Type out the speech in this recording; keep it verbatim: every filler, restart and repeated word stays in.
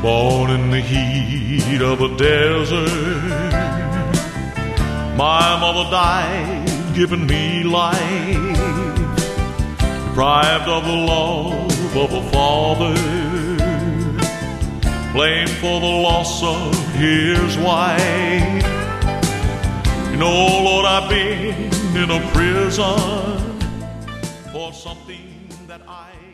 Born in the heat of a desert, my mother died giving me life, deprived of the love of a father, blamed for the loss of his wife. You know, Lord, I've been in a prison for something that I